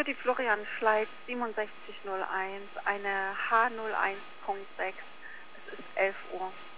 für die Florian Schleid 6701, eine H01.6. Es ist 11 Uhr.